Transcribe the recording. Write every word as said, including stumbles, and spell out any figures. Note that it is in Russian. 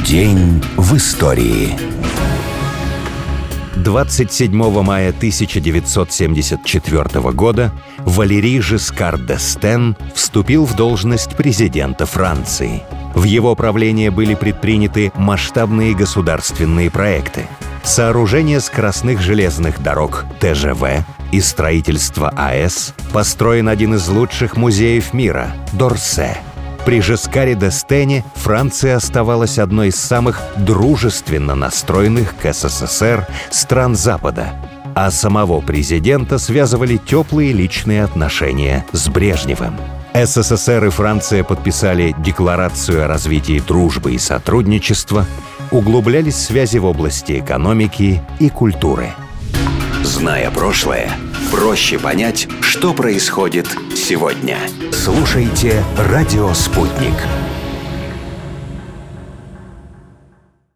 День в истории. двадцать седьмого мая тысяча девятьсот семьдесят четвёртого года Валерий Жискар д'Эстен вступил в должность президента Франции. В его правлении были предприняты масштабные государственные проекты: сооружение скоростных железных дорог Тэ Жэ Вэ и строительство А Э С, построен один из лучших музеев мира – Д'Орсе. При Жискаре д'Эстене Франция оставалась одной из самых дружественно настроенных к Эс Эс Эс Эр стран Запада, а самого президента связывали теплые личные отношения с Брежневым. Эс Эс Эс Эр и Франция подписали Декларацию о развитии дружбы и сотрудничества, углублялись связи в области экономики и культуры. Зная прошлое, проще понять, что происходит сегодня. Слушайте «Радио Спутник».